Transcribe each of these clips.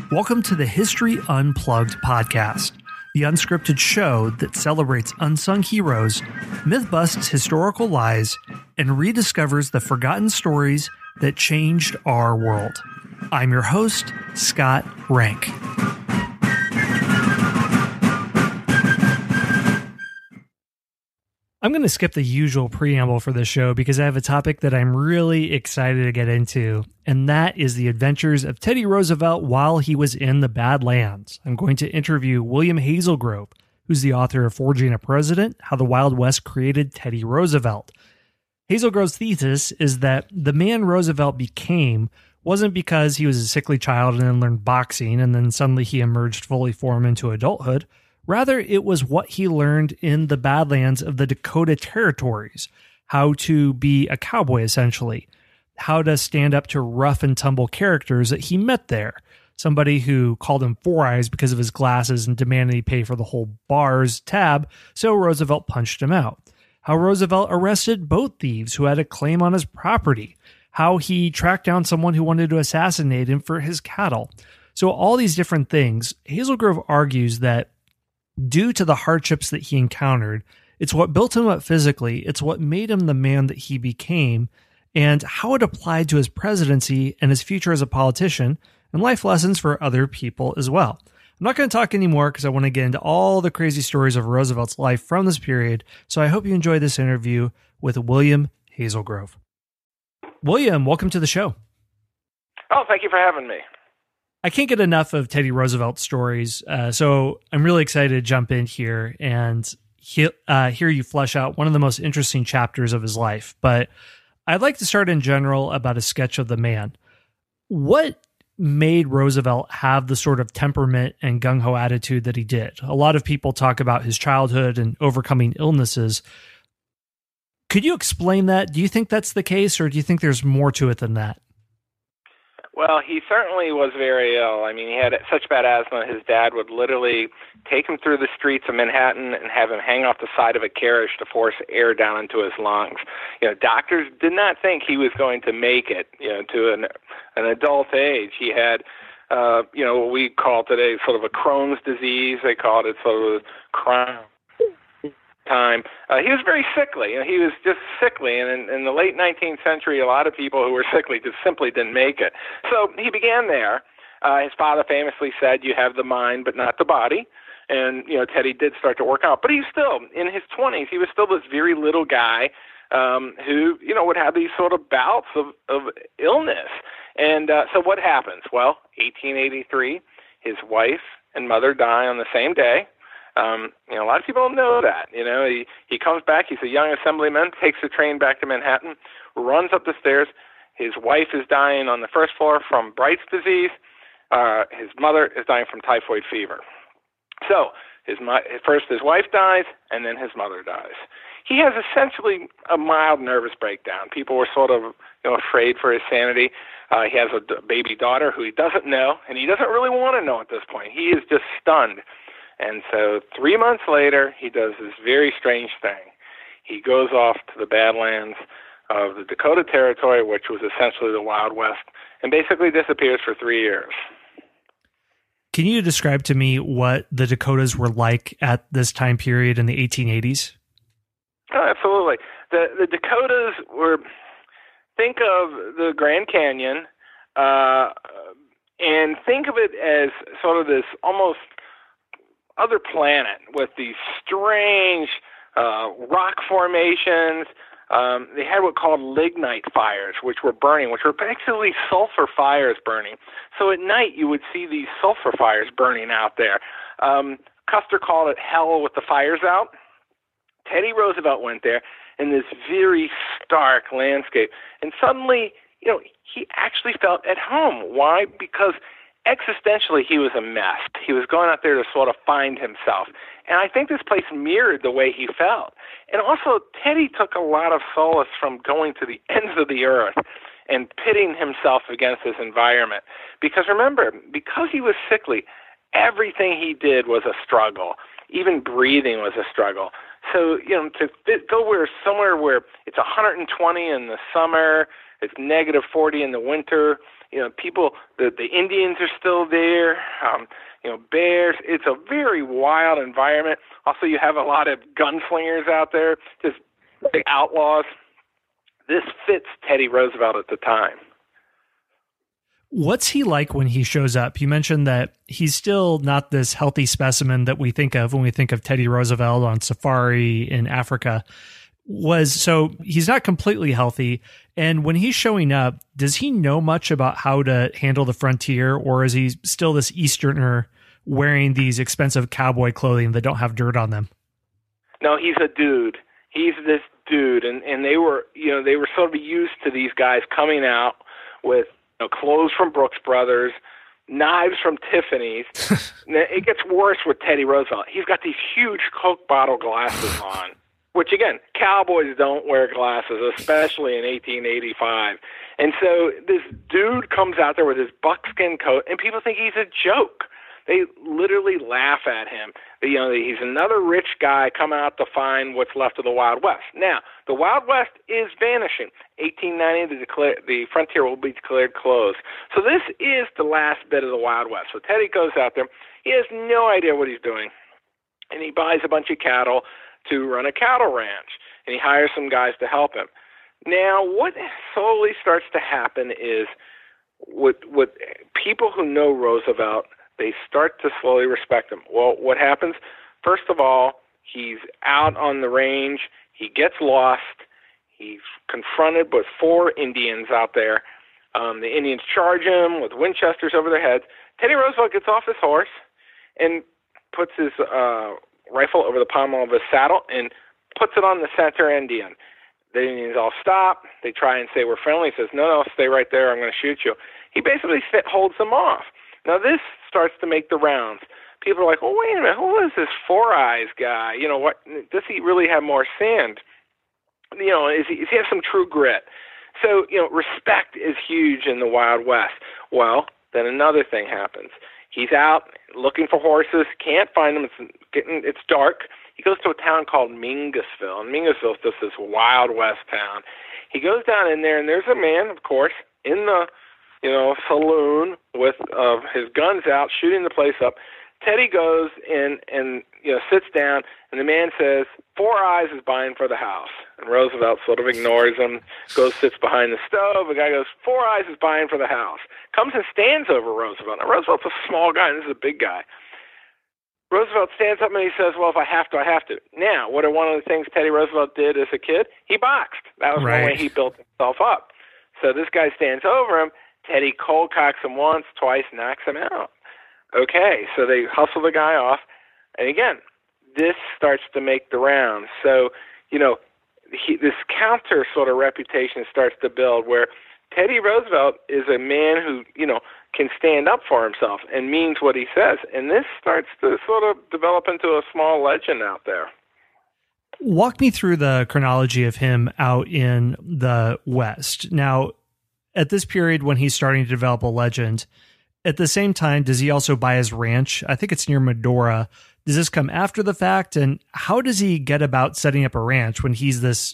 Welcome to the History Unplugged podcast, the unscripted show that celebrates unsung heroes, myth-busts historical lies, and rediscovers the forgotten stories that changed our world. I'm your host, Scott Rank. I'm going to skip the usual preamble for this show because I have a topic that I'm really excited to get into, and that is the adventures of Teddy Roosevelt while he was in the Badlands. I'm going to interview William Hazelgrove, who's the author of Forging a President, How the Wild West Created Teddy Roosevelt. Hazelgrove's thesis is that the man Roosevelt became wasn't because he was a sickly child and then learned boxing and then suddenly he emerged fully formed into adulthood. Rather, it was what he learned in the Badlands of the Dakota Territories, how to be a cowboy, essentially, how to stand up to rough and tumble characters that he met there. Somebody who called him Four Eyes because of his glasses and demanded he pay for the whole bar's tab, so Roosevelt punched him out. How Roosevelt arrested boat thieves who had a claim on his property. How he tracked down someone who wanted to assassinate him for his cattle. So all these different things, Hazelgrove argues that due to the hardships that he encountered, it's what built him up physically, it's what made him the man that he became, and how it applied to his presidency and his future as a politician, and life lessons for other people as well. I'm not going to talk anymore because I want to get into all the crazy stories of Roosevelt's life from this period, so I hope you enjoy this interview with William Hazelgrove. William, welcome to the show. Oh, thank you for having me. I can't get enough of Teddy Roosevelt's stories, so I'm really excited to jump in here and hear you flesh out one of the most interesting chapters of his life. But I'd like to start in general about a sketch of the man. What made Roosevelt have the sort of temperament and gung-ho attitude that he did? A lot of people talk about his childhood and overcoming illnesses. Could you explain that? Do you think that's the case, or do you think there's more to it than that? Well, he certainly was very ill. I mean, he had such bad asthma, his dad would literally take him through the streets of Manhattan and have him hang off the side of a carriage to force air down into his lungs. You know, doctors did not think he was going to make it, to an adult age. He had, what we call today sort of a Crohn's disease. They called it sort of Crohn time. He was very sickly. He was just sickly, and in the late 19th century, a lot of people who were sickly just simply didn't make it. So he began there. His father famously said, "You have the mind, but not the body." And Teddy did start to work out, but he's still in his 20s. He was still this very little guy who would have these sort of bouts of illness. And so what happens? Well, 1883, his wife and mother die on the same day. A lot of people don't know that. He comes back. He's a young assemblyman, takes the train back to Manhattan, runs up the stairs. His wife is dying on the first floor from Bright's disease. His mother is dying from typhoid fever. So first his wife dies, and then his mother dies. He has essentially a mild nervous breakdown. People were sort of afraid for his sanity. He has a baby daughter who he doesn't know, and he doesn't really want to know at this point. He is just stunned. And so 3 months later, he does this very strange thing. He goes off to the Badlands of the Dakota Territory, which was essentially the Wild West, and basically disappears for 3 years. Can you describe to me what the Dakotas were like at this time period in the 1880s? Oh, absolutely. The Dakotas were, think of the Grand Canyon, and think of it as sort of this almost other planet with these strange rock formations. They had what called lignite fires, which were burning, which were basically sulfur fires burning. So at night you would see these sulfur fires burning out there. Custer called it hell with the fires out. Teddy Roosevelt went there in this very stark landscape, and suddenly, he actually felt at home. Why? Because existentially, he was a mess. He was going out there to sort of find himself. And I think this place mirrored the way he felt. And also, Teddy took a lot of solace from going to the ends of the earth and pitting himself against his environment. Because remember, because he was sickly, everything he did was a struggle. Even breathing was a struggle. So, to go somewhere where it's 120 in the summer, it's negative 40 in the winter, people, the Indians are still there, bears. It's a very wild environment. Also, you have a lot of gunslingers out there, just big outlaws. This fits Teddy Roosevelt at the time. What's he like when he shows up? You mentioned that he's still not this healthy specimen that we think of when we think of Teddy Roosevelt on safari in Africa. So he's not completely healthy. And when he's showing up, does he know much about how to handle the frontier, or is he still this Easterner wearing these expensive cowboy clothing that don't have dirt on them? No, he's a dude. He's this dude. And they were sort of used to these guys coming out with clothes from Brooks Brothers, knives from Tiffany's. It gets worse with Teddy Roosevelt. He's got these huge Coke bottle glasses on, which, again, cowboys don't wear glasses, especially in 1885. And so this dude comes out there with his buckskin coat, and people think he's a joke. They literally laugh at him. He's another rich guy come out to find what's left of the Wild West. Now, the Wild West is vanishing. 1890, the frontier will be declared closed. So this is the last bit of the Wild West. So Teddy goes out there. He has no idea what he's doing, and he buys a bunch of cattle to run a cattle ranch, and he hires some guys to help him. Now, what slowly starts to happen is what people who know Roosevelt, they start to slowly respect him. Well, what happens? First of all, he's out on the range. He gets lost. He's confronted with 4 Indians out there. The Indians charge him with Winchesters over their heads. Teddy Roosevelt gets off his horse and puts his rifle over the pommel of his saddle and puts it on the center Indian. The Indians all stop. They try and say, we're friendly. He says, no, stay right there. I'm going to shoot you. He basically holds them off. Now, this starts to make the rounds. People are like, well, wait a minute, who is this Four Eyes guy? What does he really have more sand? Does he have some true grit? So, respect is huge in the Wild West. Well, then another thing happens. He's out looking for horses, can't find them. It's dark. He goes to a town called Mingusville, and Mingusville is just this Wild West town. He goes down in there, and there's a man, of course, in the saloon with his guns out, shooting the place up. Teddy goes in and sits down, and the man says, Four Eyes is buying for the house. And Roosevelt sort of ignores him, sits behind the stove. The guy goes, Four Eyes is buying for the house. Comes and stands over Roosevelt. Now, Roosevelt's a small guy, and this is a big guy. Roosevelt stands up and he says, well, if I have to, I have to. Now, what are one of the things Teddy Roosevelt did as a kid? He boxed. That was one way he built himself up. So this guy stands over him. Teddy cold cocks him once, twice, knocks him out. Okay, so they hustle the guy off. And again, this starts to make the rounds. So, this counter sort of reputation starts to build where Teddy Roosevelt is a man who, can stand up for himself and means what he says. And this starts to sort of develop into a small legend out there. Walk me through the chronology of him out in the West. Now, at this period when he's starting to develop a legend, at the same time, does he also buy his ranch? I think it's near Medora. Does this come after the fact? And how does he get about setting up a ranch when he's this,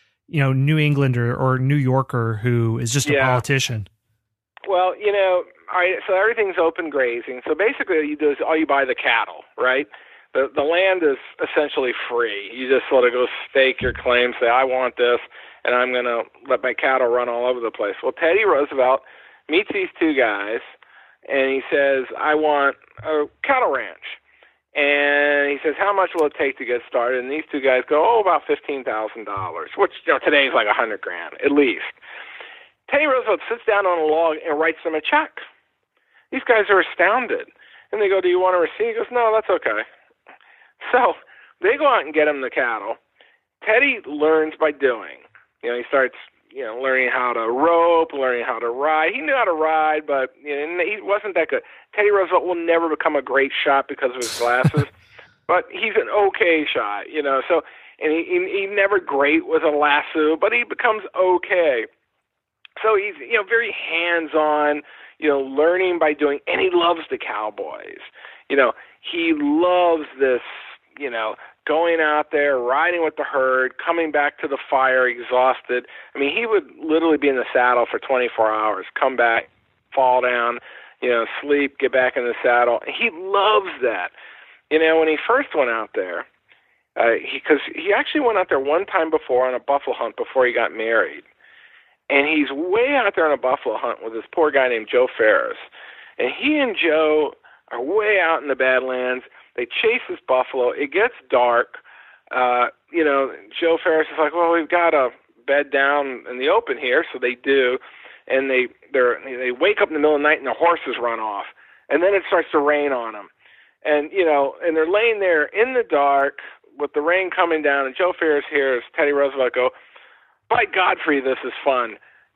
New Englander or New Yorker who is just a politician? Well, all right, so everything's open grazing. So basically all you do is you buy the cattle, right? The land is essentially free. You just sort of go stake your claim, say, I want this, and I'm going to let my cattle run all over the place. Well, Teddy Roosevelt meets these 2 guys, and he says, I want a cattle ranch. And he says, how much will it take to get started? And these 2 guys go, about $15,000, which today is like $100,000 at least. Teddy Roosevelt sits down on a log and writes them a check. These guys are astounded. And they go, do you want a receipt? He goes, no, that's okay. So they go out and get him the cattle. Teddy learns by doing. He starts, learning how to rope, learning how to ride. He knew how to ride, but he wasn't that good. Teddy Roosevelt will never become a great shot because of his glasses, but he's an okay shot, So, and he's never great with a lasso, but he becomes okay. So he's, very hands-on, learning by doing, and he loves the cowboys. He loves this, going out there, riding with the herd, coming back to the fire exhausted. I mean, he would literally be in the saddle for 24 hours, come back, fall down, sleep, get back in the saddle. He loves that. When he first went out there, because he actually went out there one time before on a buffalo hunt before he got married. And he's way out there on a buffalo hunt with this poor guy named Joe Ferris. And he and Joe are way out in the Badlands. They chase this buffalo. It gets dark. Joe Ferris is like, well, we've got to bed down in the open here. So they do. And they wake up in the middle of the night and their horses run off. And then it starts to rain on them. And, and they're laying there in the dark with the rain coming down. And Joe Ferris hears Teddy Roosevelt go, by Godfrey, this is fun.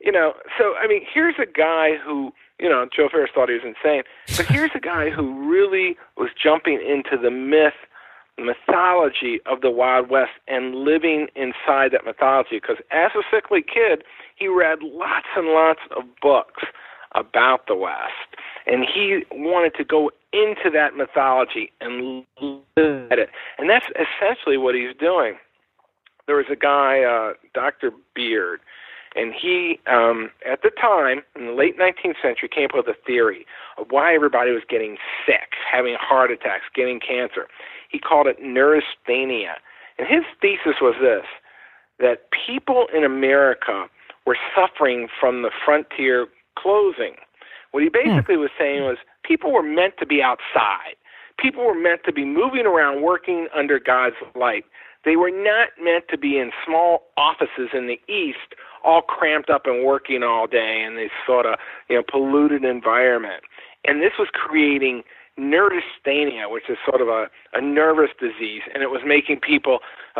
Here's a guy who, Joe Ferris thought he was insane, but here's a guy who really was jumping into the mythology of the Wild West and living inside that mythology, because as a sickly kid, he read lots and lots of books about the West, and he wanted to go into that mythology and live at it, and that's essentially what he's doing. There was a guy, Dr. Beard, and he, at the time, in the late 19th century, came up with a theory of why everybody was getting sick, having heart attacks, getting cancer. He called it neurasthenia. And his thesis was this, that people in America were suffering from the frontier closing. What he basically was saying was people were meant to be outside. People were meant to be moving around, working under God's light. They were not meant to be in small offices in the East, all cramped up and working all day in this sort of, polluted environment. And this was creating neurasthenia, which is sort of a nervous disease, and it was making people,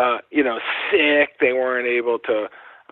sick. They weren't able to,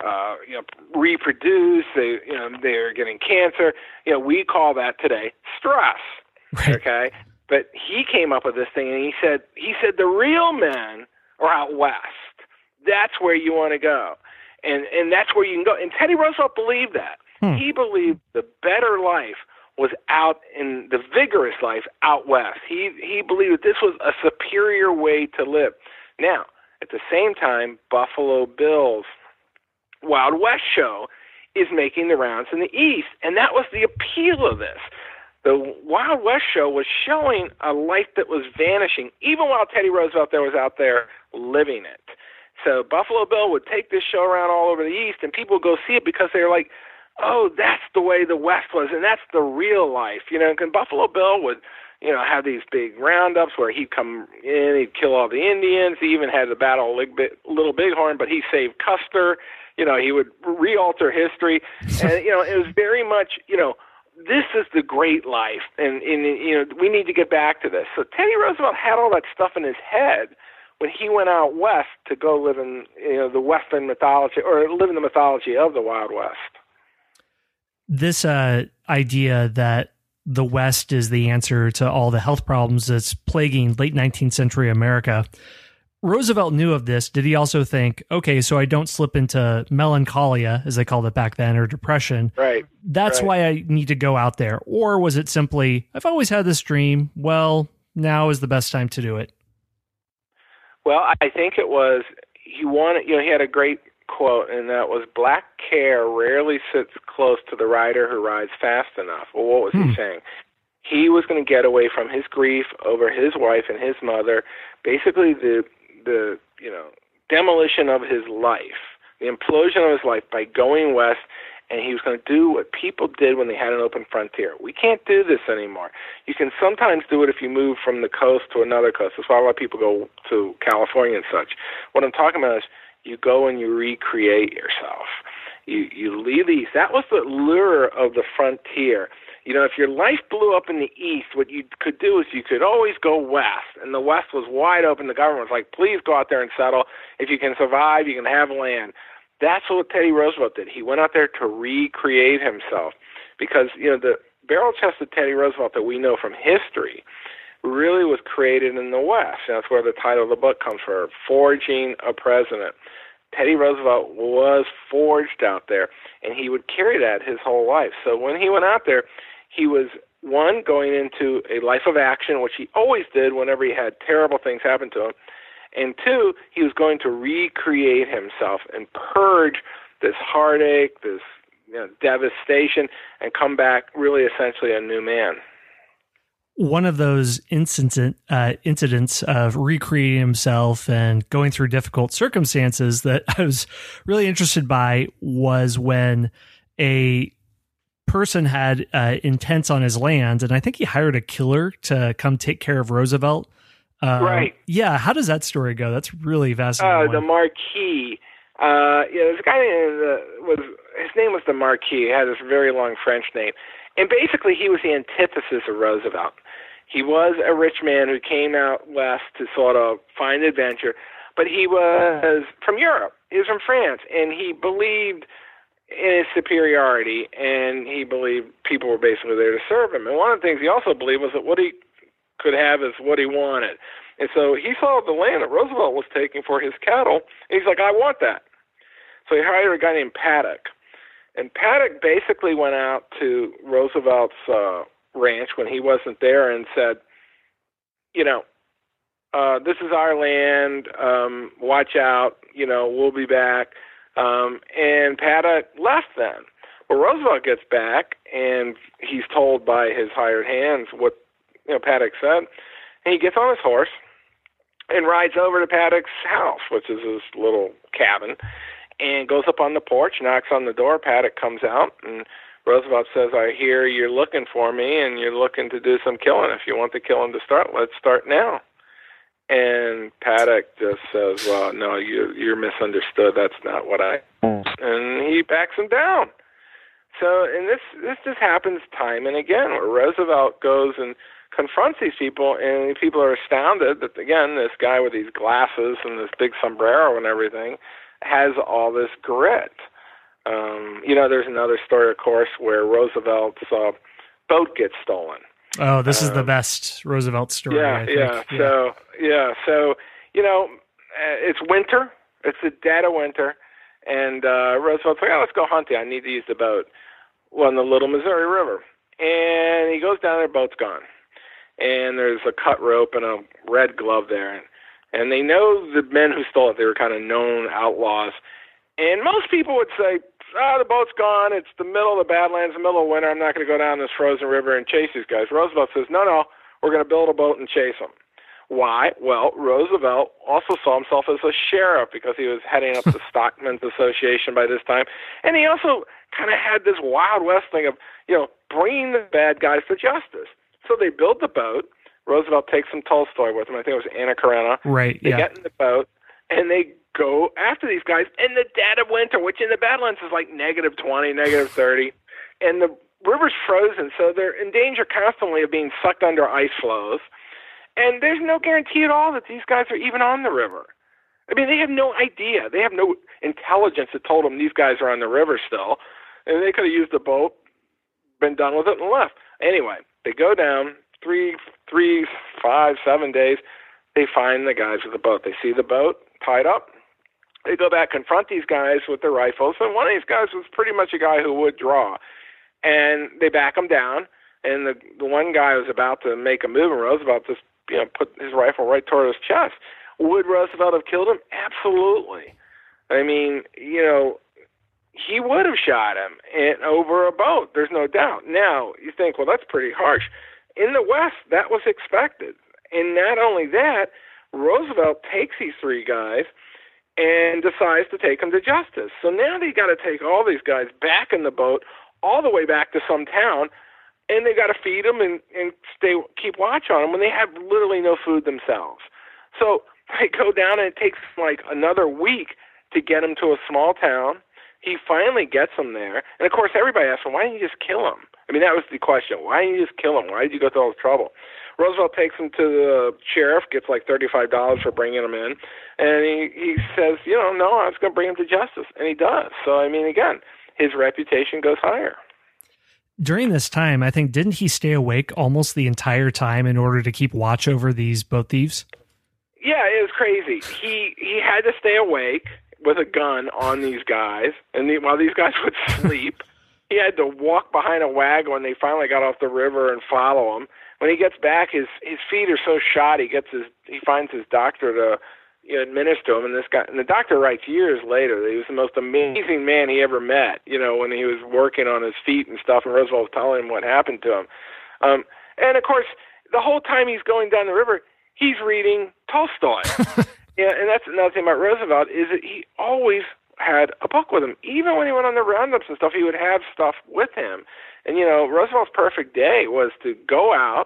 reproduce. They were getting cancer. We call that today stress. Right. Okay, but he came up with this thing, and he said the real men are out west. That's where you want to go. And that's where you can go. And Teddy Roosevelt believed that. He believed the better life was out in the vigorous life out west. He believed that this was a superior way to live. Now, at the same time, Buffalo Bill's Wild West show is making the rounds in the East, and that was the appeal of this. The Wild West show was showing a life that was vanishing, even while Teddy Roosevelt was out there living it. So Buffalo Bill would take this show around all over the East, and people would go see it because they're like, oh, that's the way the West was, and that's the real life. And Buffalo Bill would, have these big roundups where he'd come in, he'd kill all the Indians. He even had the Battle of Little Bighorn, but he saved Custer. He would re-alter history. And, it was very much, this is the great life, and we need to get back to this. So Teddy Roosevelt had all that stuff in his head when he went out west to go live in the Western mythology, or live in the mythology of the Wild West. This idea that the West is the answer to all the health problems that's plaguing late 19th century America, Roosevelt knew of this. Did he also think, okay, so I don't slip into melancholia, as they called it back then, or depression? Right. That's why I need to go out there. Or was it simply, I've always had this dream, well, now is the best time to do it? Well, I think it was, he had a great quote, and that was, black care rarely sits close to the rider who rides fast enough. Well, what was he saying? He was going to get away from his grief over his wife and his mother, basically the demolition of his life, the implosion of his life by going west, and he was going to do what people did when they had an open frontier. We can't do this anymore. You can sometimes do it if you move from the coast to another coast. That's why a lot of people go to California and such. What I'm talking about is you go and you recreate yourself. You leave the East. That was the lure of the frontier. If your life blew up in the East, what you could do is you could always go west, and the West was wide open. The government was like, please go out there and settle. If you can survive, you can have land. That's what Teddy Roosevelt did. He went out there to recreate himself because, the barrel-chested Teddy Roosevelt that we know from history really was created in the West. And that's where the title of the book comes from, Forging a President. Teddy Roosevelt was forged out there, and he would carry that his whole life. So when he went out there, he was, one, going into a life of action, which he always did whenever he had terrible things happen to him, and two, he was going to recreate himself and purge this heartache, this devastation, and come back really essentially a new man. One of those incidents of recreating himself and going through difficult circumstances that I was really interested by was when a person had intents on his land, and I think he hired a killer to come take care of Roosevelt. Right. Yeah. How does that story go? That's really fascinating. The Marquis. There's a guy his name was the Marquis. He had this very long French name. And basically he was the antithesis of Roosevelt. He was a rich man who came out west to sort of find adventure, but he was from Europe. He was from France, and he believed in his superiority, and he believed people were basically there to serve him. And one of the things he also believed was that what he could have is what he wanted. And so he saw the land that Roosevelt was taking for his cattle, and he's like, I want that. So he hired a guy named Paddock. And Paddock basically went out to Roosevelt's ranch when he wasn't there and said, this is our land, watch out, we'll be back. And Paddock left then. Well, Roosevelt gets back, and he's told by his hired hands what Paddock said. And he gets on his horse and rides over to Paddock's house, which is his little cabin, and goes up on the porch, knocks on the door. Paddock comes out, and Roosevelt says, I hear you're looking for me, and you're looking to do some killing. If you want the killing to start, let's start now. And Paddock just says, well, no, you're misunderstood. That's not what I... And he backs him down. So, and this just happens time and again, where Roosevelt goes and confronts these people, and people are astounded that, again, this guy with these glasses and this big sombrero and everything has all this grit. There's another story, of course, where Roosevelt's boat gets stolen. Oh, this is the best Roosevelt story, I think. So, it's winter. It's the dead of winter. And Roosevelt's like, let's go hunting. I need to use the boat on the Little Missouri River. And he goes down there, boat's gone. And there's a cut rope and a red glove there. And they know the men who stole it. They were kind of known outlaws. And most people would say, the boat's gone. It's the middle of the Badlands, the middle of winter. I'm not going to go down this frozen river and chase these guys. Roosevelt says, no, we're going to build a boat and chase them. Why? Well, Roosevelt also saw himself as a sheriff because he was heading up the Stockmen's Association by this time. And he also kind of had this Wild West thing of, bringing the bad guys to justice. So they build the boat. Roosevelt takes some Tolstoy with him. I think it was Anna Karenina. Right, They get in the boat, and they go after these guys in the dead of winter, which in the Badlands is like -20, -30. And the river's frozen, so they're in danger constantly of being sucked under ice flows. And there's no guarantee at all that these guys are even on the river. I mean, they have no idea. They have no intelligence that told them these guys are on the river still. And they could have used the boat, been done with it, and left. Anyway, they go down 3, 5, 7 days. They find the guys with the boat. They see the boat tied up. They go back, confront these guys with their rifles. And one of these guys was pretty much a guy who would draw. And they back him down. And the one guy was about to make a move, and Roosevelt just put his rifle right toward his chest. Would Roosevelt have killed him? Absolutely. I mean, he would have shot him over a boat. There's no doubt. Now, you think, well, that's pretty harsh. In the West, that was expected. And not only that, Roosevelt takes these 3 guys and decides to take them to justice. So now they got to take all these guys back in the boat all the way back to some town, and they got to feed them and keep watch on them when they have literally no food themselves. So they go down, and it takes like another week to get them to a small town. He finally gets them there. And, of course, everybody asks him, why didn't you just kill him? I mean, that was the question. Why didn't you just kill him? Why did you go through all this trouble? Roosevelt takes him to the sheriff, gets like $35 for bringing him in, and he says, no, I was going to bring him to justice. And he does. So, I mean, again, his reputation goes higher. During this time, I think, didn't he stay awake almost the entire time in order to keep watch over these boat thieves? Yeah, it was crazy. He had to stay awake with a gun on these guys, and while these guys would sleep, he had to walk behind a wagon when they finally got off the river and follow him. When he gets back, his feet are so shot, he finds his doctor to administer them. And the doctor writes years later that he was the most amazing man he ever met, when he was working on his feet and stuff, and Roosevelt was telling him what happened to him. And, of course, the whole time he's going down the river, he's reading Tolstoy. And that's another thing about Roosevelt is that he always had a book with him. Even when he went on the roundups and stuff, he would have stuff with him. And, Roosevelt's perfect day was to go out,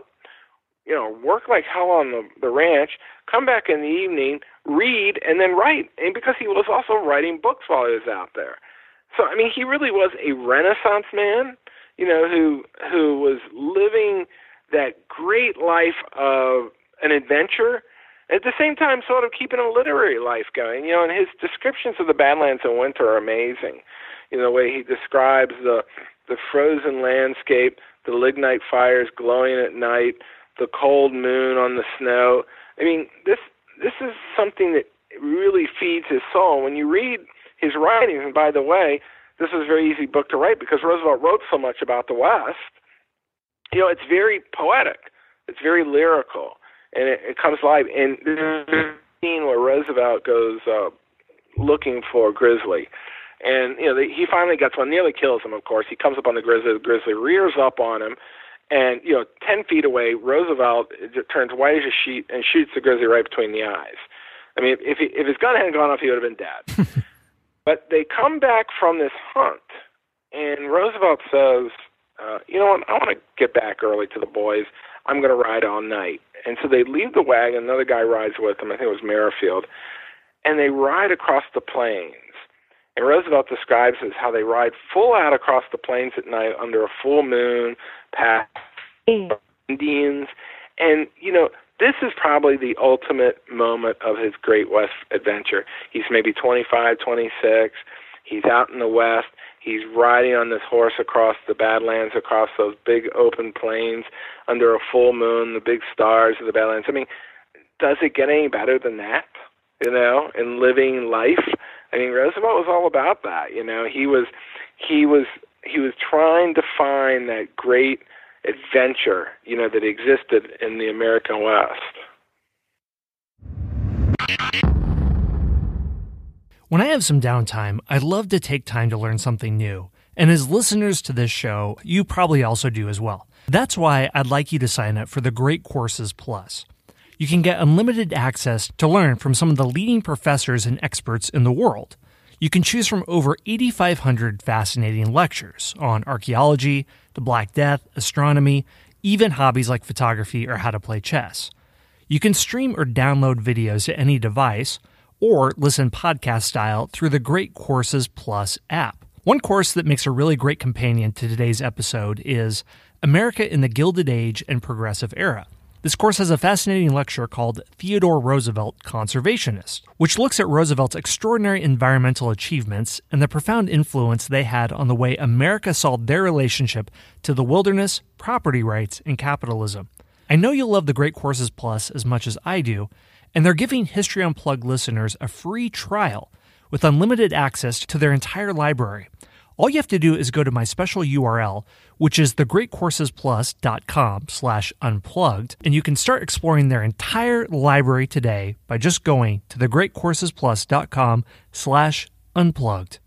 work like hell on the ranch, come back in the evening, read, and then write. And because he was also writing books while he was out there. So, I mean, he really was a Renaissance man, who was living that great life of an adventure, at the same time sort of keeping a literary life going. And his descriptions of the Badlands in winter are amazing. The way he describes the frozen landscape, the lignite fires glowing at night, the cold moon on the snow. I mean, this is something that really feeds his soul. When you read his writings, and by the way, this was a very easy book to write because Roosevelt wrote so much about the West, it's very poetic. It's very lyrical, and it comes alive. And there's a scene where Roosevelt goes looking for Grizzly. And, he finally gets one, nearly kills him, of course. He comes up on the Grizzly rears up on him. And, 10 feet away, Roosevelt turns white as a sheet and shoots the Grizzly right between the eyes. I mean, if his gun hadn't gone off, he would have been dead. But they come back from this hunt, and Roosevelt says, you know what, I want to get back early to the boys. I'm going to ride all night. And so they leave the wagon. Another guy rides with them. I think it was Merrifield. And they ride across the plains. And Roosevelt describes it as how they ride full out across the plains at night under a full moon, past Indians. And, this is probably the ultimate moment of his Great West adventure. He's maybe 25, 26. He's out in the West. He's riding on this horse across the Badlands, across those big open plains under a full moon, the big stars of the Badlands. I mean, does it get any better than that, in living life? I mean, Roosevelt was all about that. He was trying to find that great adventure, that existed in the American West. When I have some downtime, I love to take time to learn something new. And as listeners to this show, you probably also do as well. That's why I'd like you to sign up for the Great Courses Plus. You can get unlimited access to learn from some of the leading professors and experts in the world. You can choose from over 8,500 fascinating lectures on archaeology, the Black Death, astronomy, even hobbies like photography or how to play chess. You can stream or download videos to any device, or listen podcast style through the Great Courses Plus app. One course that makes a really great companion to today's episode is America in the Gilded Age and Progressive Era. This course has a fascinating lecture called Theodore Roosevelt, Conservationist, which looks at Roosevelt's extraordinary environmental achievements and the profound influence they had on the way America saw their relationship to the wilderness, property rights, and capitalism. I know you'll love the Great Courses Plus as much as I do, and they're giving History Unplugged listeners a free trial with unlimited access to their entire library. All you have to do is go to my special URL, which is thegreatcoursesplus.com/unplugged, and you can start exploring their entire library today by just going to thegreatcoursesplus.com/unplugged.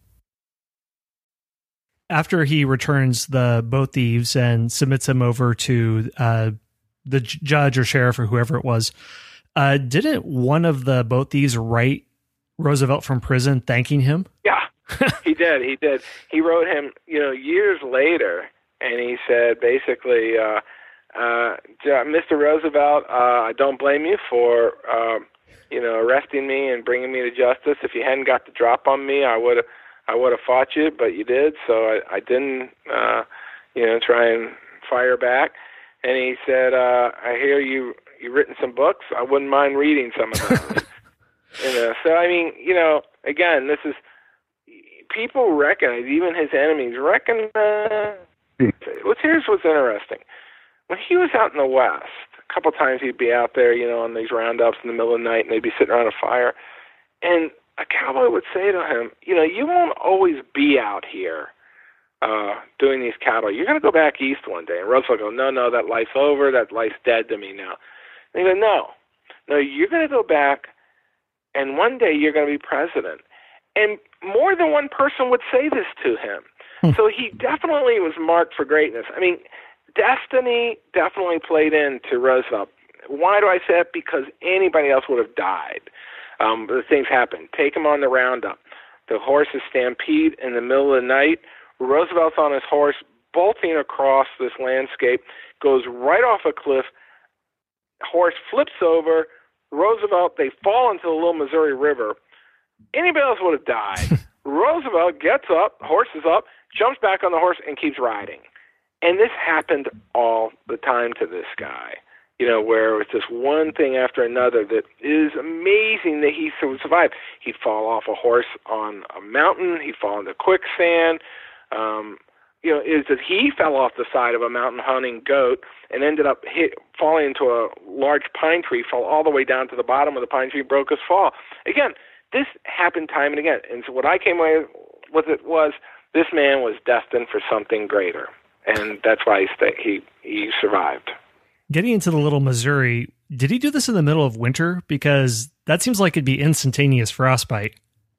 After he returns the boat thieves and submits them over to the judge or sheriff or whoever it was, didn't one of the boat thieves write Roosevelt from prison thanking him? Yeah. He did. He wrote him, years later, and he said basically, Mr. Roosevelt, I don't blame you for, arresting me and bringing me to justice. If you hadn't got the drop on me, I would have fought you, but you did, so I didn't, try and fire back. And he said, I hear you've written some books. I wouldn't mind reading some of those. So I mean, again, this is. People recognize, even his enemies recognize. Here's what's interesting. When he was out in the West, a couple times he'd be out there, on these roundups in the middle of the night, and they'd be sitting around a fire. And a cowboy would say to him, you won't always be out here doing these cattle. You're going to go back east one day. And Roosevelt would go, no, that life's over. That life's dead to me now. And he goes, no, you're going to go back, and one day you're going to be president. And more than one person would say this to him. So he definitely was marked for greatness. I mean, destiny definitely played into Roosevelt. Why do I say that? Because anybody else would have died. The things happen. Take him on the roundup. The horses stampede in the middle of the night. Roosevelt's on his horse, bolting across this landscape, goes right off a cliff. Horse flips over. Roosevelt, they fall into the Little Missouri River. Anybody else would have died. Roosevelt gets up, horse is up, jumps back on the horse, and keeps riding. And this happened all the time to this guy, where it's just one thing after another that is amazing that he survived. He'd fall off a horse on a mountain. He'd fall into quicksand. Is that he fell off the side of a mountain hunting goat and ended up falling into a large pine tree, fell all the way down to the bottom of the pine tree, broke his fall. Again, this happened time and again. And so what I came away with it was this man was destined for something greater. And that's why he survived. Getting into the Little Missouri, did he do this in the middle of winter? Because that seems like it'd be instantaneous frostbite.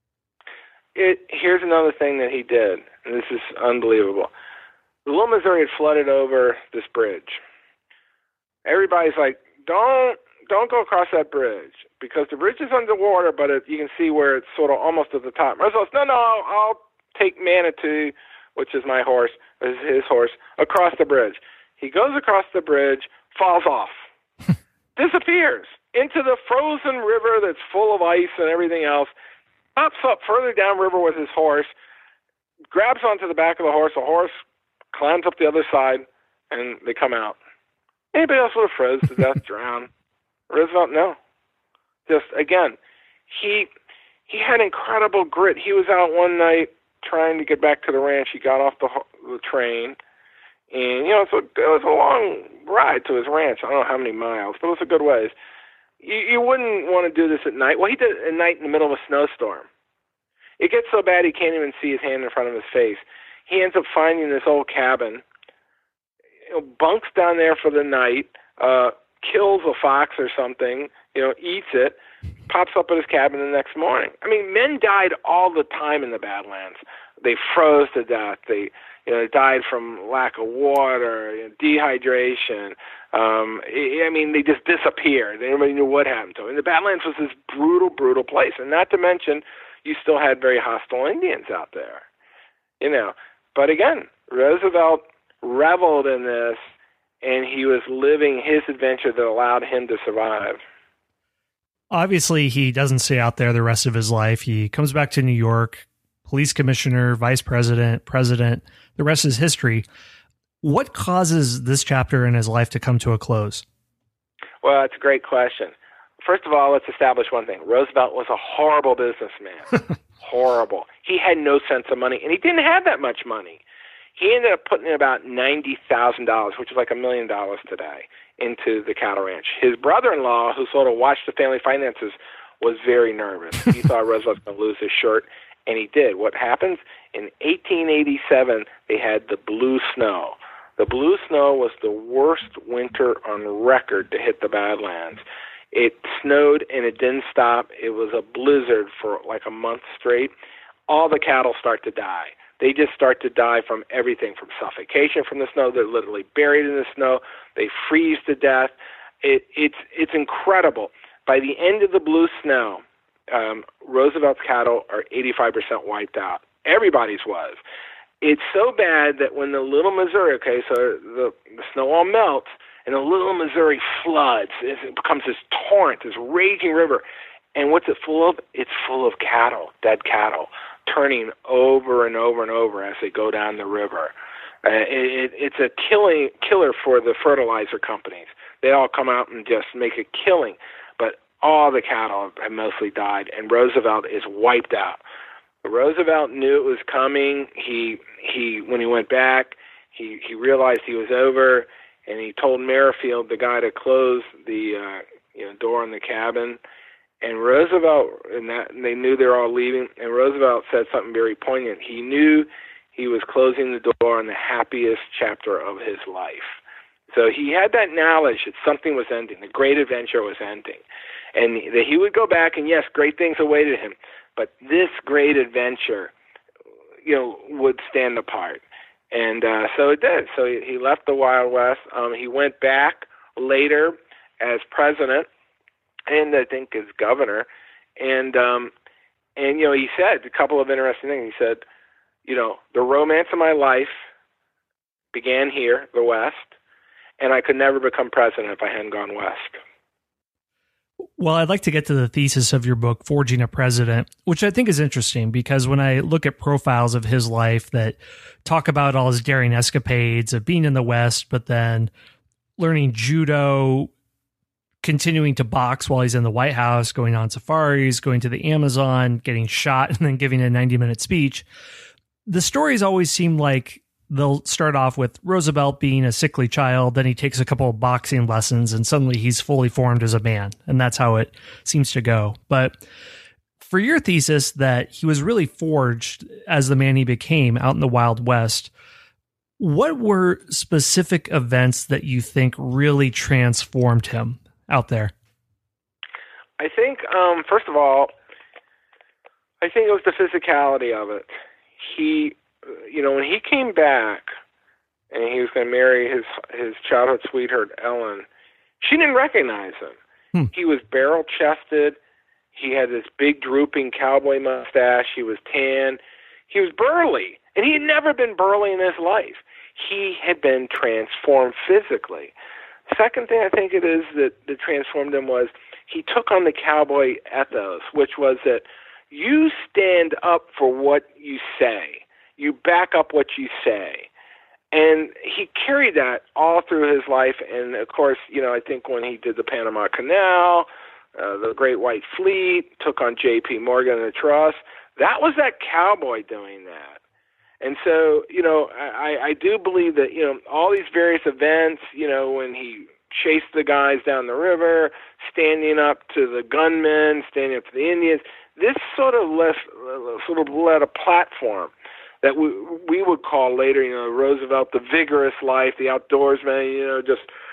Here's another thing that he did, and this is unbelievable. The Little Missouri had flooded over this bridge. Everybody's like, don't go across that bridge, because the bridge is underwater, but you can see where it's sort of almost at the top. Roosevelt's, no, I'll take Manitou, which is my horse, his horse, across the bridge. He goes across the bridge, falls off, disappears into the frozen river that's full of ice and everything else, pops up further downriver with his horse, grabs onto the back of the horse climbs up the other side, and they come out. Anybody else would have froze to death, drowned. Roosevelt, no. Just, again, he had incredible grit. He was out one night trying to get back to the ranch. He got off the train, and, so it was a long ride to his ranch. I don't know how many miles, but it was a good ways. You wouldn't want to do this at night. Well, he did it at night in the middle of a snowstorm. It gets so bad he can't even see his hand in front of his face. He ends up finding this old cabin, bunks down there for the night, kills a fox or something, eats it, pops up at his cabin the next morning. I mean, men died all the time in the Badlands. They froze to death. They died from lack of water, dehydration. They just disappeared. Everybody knew what happened to them. And the Badlands was this brutal, brutal place. And not to mention, you still had very hostile Indians out there. But again, Roosevelt reveled in this, and he was living his adventure that allowed him to survive. Obviously, he doesn't stay out there the rest of his life. He comes back to New York, police commissioner, vice president, president. The rest is history. What causes this chapter in his life to come to a close? Well, that's a great question. First of all, let's establish one thing. Roosevelt was a horrible businessman. Horrible. He had no sense of money, and he didn't have that much money. He ended up putting in about $90,000, which is like $1 million today, into the cattle ranch. His brother-in-law, who sort of watched the family finances, was very nervous. He thought Roosevelt was going to lose his shirt, and he did. What happens? In 1887, they had the blue snow. The blue snow was the worst winter on record to hit the Badlands. It snowed, and it didn't stop. It was a blizzard for like a month straight. All the cattle start to die. They just start to die from everything, from suffocation from the snow. They're literally buried in the snow. They freeze to death. It's incredible. By the end of the blue snow, Roosevelt's cattle are 85% wiped out. Everybody's was. It's so bad that when the Little Missouri, so the snow all melts, and the Little Missouri floods, it becomes this torrent, this raging river. And what's it full of? It's full of cattle, dead cattle, turning over and over and over as they go down the river. It's a killer for the fertilizer companies. They all come out and just make a killing. But all the cattle have mostly died, and Roosevelt is wiped out. Roosevelt knew it was coming. He when he went back, he realized he was over, and he told Merrifield, the guy, to close the door in the cabin. And Roosevelt, and they knew they were all leaving, and Roosevelt said something very poignant. He knew he was closing the door on the happiest chapter of his life. So he had that knowledge that something was ending, the great adventure was ending. And that he would go back, and yes, great things awaited him, but this great adventure, would stand apart. And so it did. So he left the Wild West. He went back later as president, and I think as governor. And he said a couple of interesting things. He said, the romance of my life began here, the West, and I could never become president if I hadn't gone West. Well, I'd like to get to the thesis of your book, Forging a President, which I think is interesting because when I look at profiles of his life that talk about all his daring escapades of being in the West, but then learning judo, continuing to box while he's in the White House, going on safaris, going to the Amazon, getting shot, and then giving a 90-minute speech, the stories always seem like they'll start off with Roosevelt being a sickly child, then he takes a couple of boxing lessons, and suddenly he's fully formed as a man. And that's how it seems to go. But for your thesis that he was really forged as the man he became out in the Wild West, what were specific events that you think really transformed him out there? I think, first of all, I think it was the physicality of it. He, when he came back and he was going to marry his childhood sweetheart, Ellen, she didn't recognize him. He was barrel-chested. He had this big drooping cowboy mustache. He was tan. He was burly, and he had never been burly in his life. He had been transformed physically. Second thing I think it is that transformed him was he took on the cowboy ethos, which was that you stand up for what you say. You back up what you say. And he carried that all through his life. And, of course, I think when he did the Panama Canal, the Great White Fleet, took on J.P. Morgan and the Trust, that was that cowboy doing that. And so, I do believe that, all these various events, when he chased the guys down the river, standing up to the gunmen, standing up to the Indians, this sort of led a platform that we would call later, Roosevelt, the vigorous life, the outdoorsman,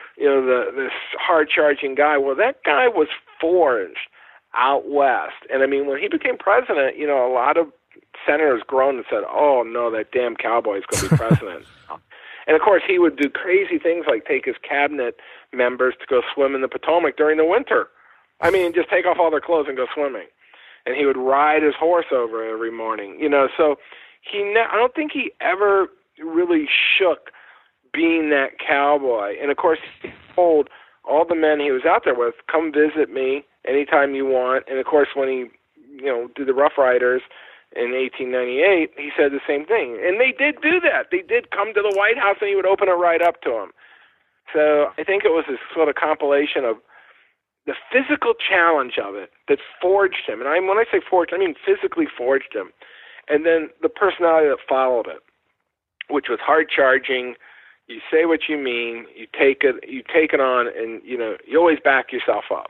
this hard-charging guy. Well, that guy was forged out West. And, when he became president, a lot of senators groaned and said, oh, no, that damn cowboy is going to be president. And, of course, he would do crazy things like take his cabinet members to go swim in the Potomac during the winter. Just take off all their clothes and go swimming. And he would ride his horse over every morning, so I don't think he ever really shook being that cowboy. And, of course, he told all the men he was out there with, come visit me anytime you want. And, of course, when he, did the Rough Riders in 1898, he said the same thing. And they did do that. They did come to the White House, and he would open it right up to them. So I think it was this sort of compilation of the physical challenge of it that forged him. And when I say forged, I mean physically forged him. And then the personality that followed it, which was hard-charging. You say what you mean, you take it on, and, you always back yourself up.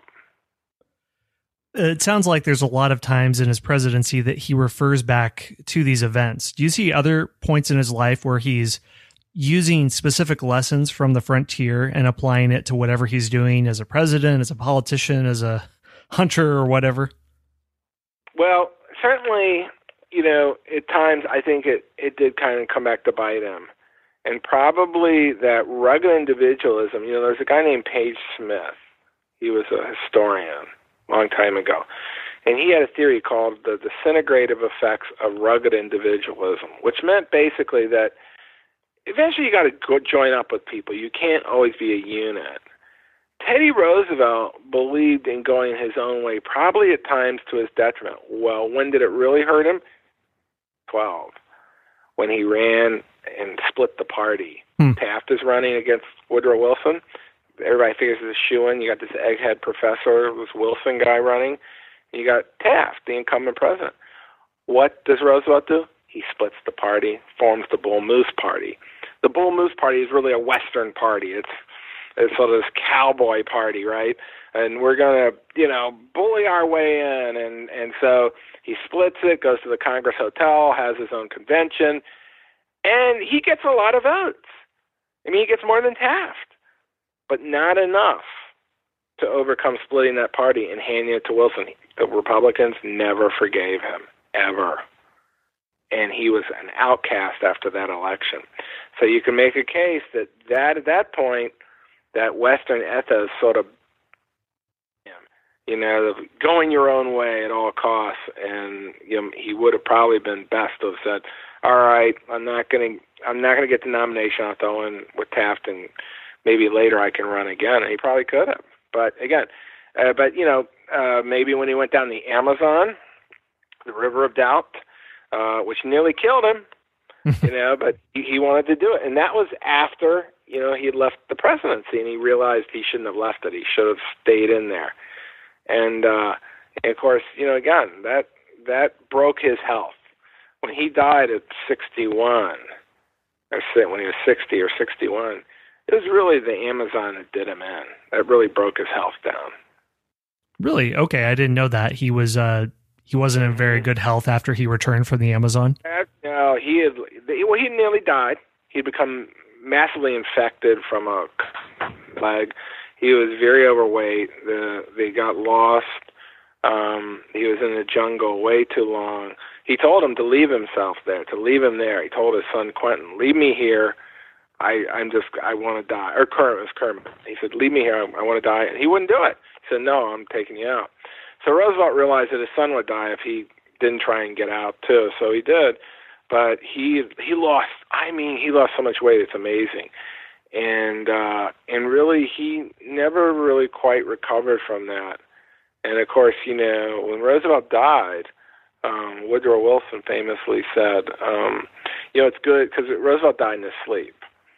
It sounds like there's a lot of times in his presidency that he refers back to these events. Do you see other points in his life where he's using specific lessons from the frontier and applying it to whatever he's doing as a president, as a politician, as a hunter, or whatever? Well, certainly, at times I think it did kind of come back to bite him. And probably that rugged individualism, there's a guy named Page Smith. He was a historian a long time ago. And he had a theory called the disintegrative effects of rugged individualism, which meant basically that eventually you got to go join up with people. You can't always be a unit. Teddy Roosevelt believed in going his own way, probably at times to his detriment. Well, when did it really hurt him? 12, when he ran and split the party. Taft is running against Woodrow Wilson. Everybody figures it's a shoo-in. You got this egghead professor, this Wilson guy running. You got Taft, the incumbent president. What does Roosevelt do? He splits the party, forms the Bull Moose Party. The Bull Moose Party is really a Western party. It's sort of this cowboy party, right? And we're going to, bully our way in. And so he splits it, goes to the Congress Hotel, has his own convention, and he gets a lot of votes. He gets more than Taft. but not enough to overcome splitting that party and handing it to Wilson. The Republicans never forgave him, ever. And he was an outcast after that election. So you can make a case that at that point, that Western ethos sort of, going your own way at all costs, and he would have probably been best to have said, "All right, I'm not going to get the nomination. I'll throw in with Taft, and maybe later I can run again." And he probably could have. But again, maybe when he went down the Amazon, the River of Doubt, which nearly killed him, but he wanted to do it, and that was after he had left the presidency, and he realized he shouldn't have left it. He should have stayed in there. And of course, again, that broke his health. When he died at 61, when he was 60 or 61, it was really the Amazon that did him in. That really broke his health down. Really? Okay, I didn't know that. He wasn't in very good health after he returned from the Amazon? No, he nearly died. He'd become massively infected from a leg. He was very overweight. They got lost. He was in the jungle way too long. He told him to leave himself there, to leave him there. He told his son Quentin, "Leave me here. I want to die." Or Kermit, it was Kermit. He said, "Leave me here. I want to die." And he wouldn't do it. He said, "No, I'm taking you out." So Roosevelt realized that his son would die if he didn't try and get out too. So he did. But he lost. He lost so much weight. It's amazing. And really, he never really quite recovered from that. And of course, when Roosevelt died, Woodrow Wilson famously said, it's good because Roosevelt died in his sleep.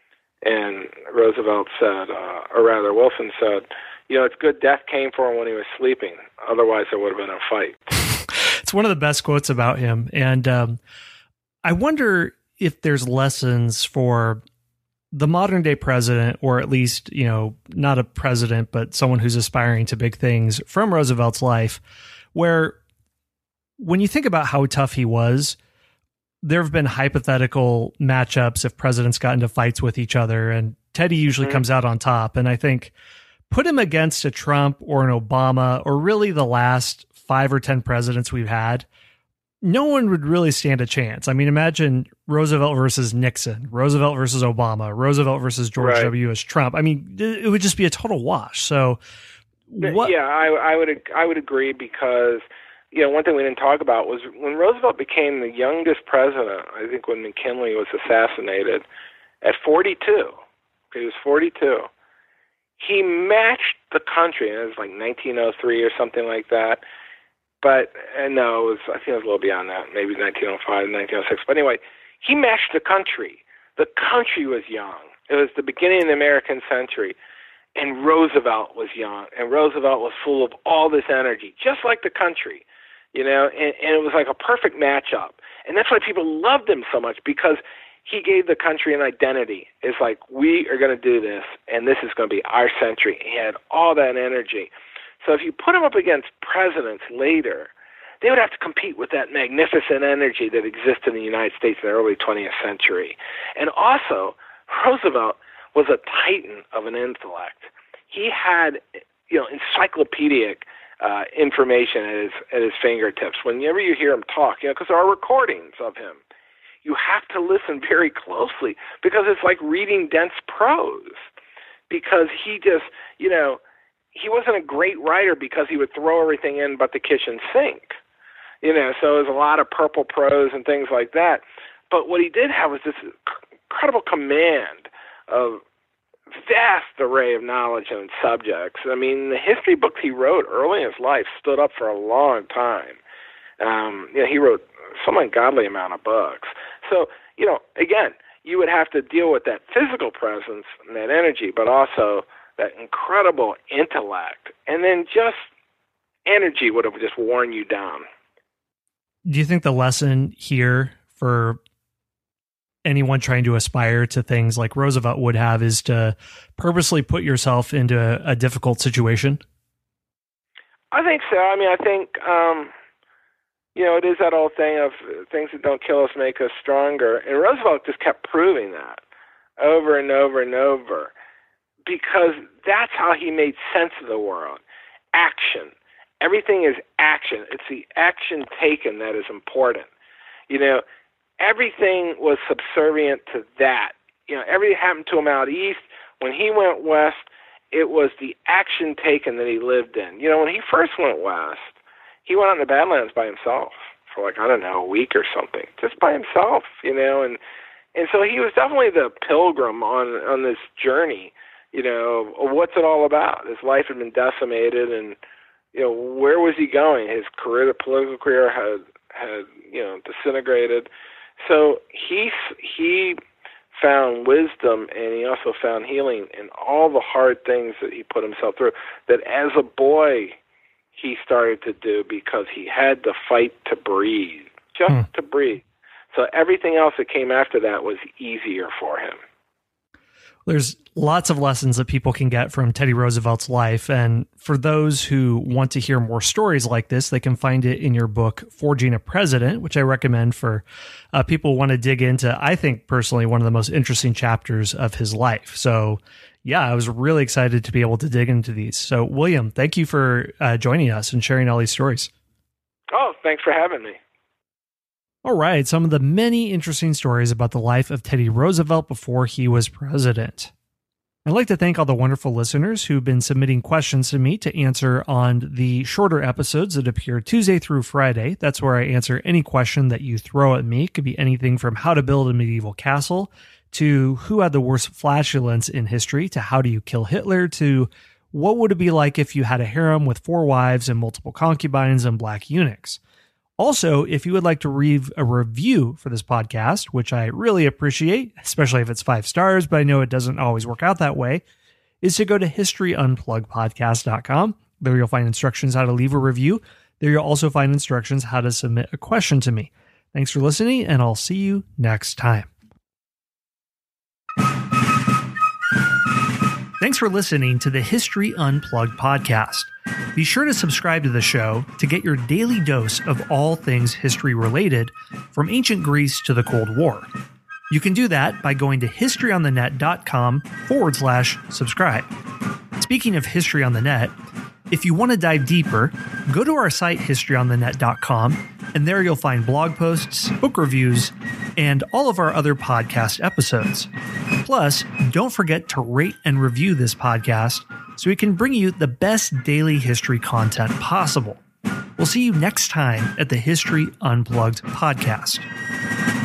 And Roosevelt said, or rather Wilson said, it's good death came for him when he was sleeping. Otherwise, there would have been a fight. It's one of the best quotes about him. And I wonder if there's lessons for the modern day president, or at least, not a president, but someone who's aspiring to big things from Roosevelt's life, where when you think about how tough he was, there have been hypothetical matchups if presidents got into fights with each other, and Teddy usually comes out on top. And I think put him against a Trump or an Obama, or really the last 5 or 10 presidents we've had, no one would really stand a chance. Imagine Roosevelt versus Nixon, Roosevelt versus Obama, Roosevelt versus George W. Bush, Trump. It would just be a total wash. So, what? Yeah, I would agree, because one thing we didn't talk about was when Roosevelt became the youngest president. I think when McKinley was assassinated at 42. He was 42. He matched the country, and it was like 1903 or something like that. But no, I think it was a little beyond that, maybe 1905, 1906. But anyway, he matched the country. The country was young. It was the beginning of the American century, and Roosevelt was young, and Roosevelt was full of all this energy, just like the country, and it was like a perfect matchup. And that's why people loved him so much, because he gave the country an identity. It's like, we are going to do this, and this is going to be our century. He had all that energy. So if you put him up against presidents later, they would have to compete with that magnificent energy that existed in the United States in the early 20th century. And also, Roosevelt was a titan of an intellect. He had, encyclopedic information at his fingertips. Whenever you hear him talk, because there are recordings of him, you have to listen very closely, because it's like reading dense prose. Because he just, he wasn't a great writer because he would throw everything in but the kitchen sink. So there's a lot of purple prose and things like that. But what he did have was this incredible command of vast array of knowledge and subjects. The history books he wrote early in his life stood up for a long time. He wrote some ungodly amount of books. So, again, you would have to deal with that physical presence and that energy, but also that incredible intellect, and then just energy would have just worn you down. Do you think the lesson here for anyone trying to aspire to things like Roosevelt would have is to purposely put yourself into a difficult situation? I think so. I think, it is that old thing of things that don't kill us make us stronger. And Roosevelt just kept proving that over and over and over. because that's how he made sense of the world. Action. Everything is action. It's the action taken that is important. Everything was subservient to that. Everything happened to him out east. When he went west, it was the action taken that he lived in. When he first went west, he went out in the Badlands by himself for a week or something, just by himself, and so he was definitely the pilgrim on this journey, of what's it all about. His life had been decimated, and where was he going? His career, the political career, had disintegrated. So he found wisdom, and he also found healing in all the hard things that he put himself through, that as a boy he started to do because he had to fight to breathe, just to breathe. So everything else that came after that was easier for him. There's lots of lessons that people can get from Teddy Roosevelt's life. And for those who want to hear more stories like this, they can find it in your book, Forging a President, which I recommend for people who want to dig into, I think personally, one of the most interesting chapters of his life. So yeah, I was really excited to be able to dig into these. So William, thank you for joining us and sharing all these stories. Oh, thanks for having me. All right, some of the many interesting stories about the life of Teddy Roosevelt before he was president. I'd like to thank all the wonderful listeners who've been submitting questions to me to answer on the shorter episodes that appear Tuesday through Friday. That's where I answer any question that you throw at me. It could be anything from how to build a medieval castle, to who had the worst flatulence in history, to how do you kill Hitler, to what would it be like if you had a harem with 4 wives and multiple concubines and black eunuchs. Also, if you would like to read a review for this podcast, which I really appreciate, especially if it's 5 stars, but I know it doesn't always work out that way, is to go to historyunpluggedpodcast.com. There you'll find instructions how to leave a review. There you'll also find instructions how to submit a question to me. Thanks for listening, and I'll see you next time. Thanks for listening to the History Unplugged podcast. Be sure to subscribe to the show to get your daily dose of all things history related, from ancient Greece to the Cold War. You can do that by going to historyonthenet.com/subscribe. Speaking of history on the net, if you want to dive deeper, go to our site historyonthenet.com, and there you'll find blog posts, book reviews, and all of our other podcast episodes. Plus, don't forget to rate and review this podcast so we can bring you the best daily history content possible. We'll see you next time at the History Unplugged podcast.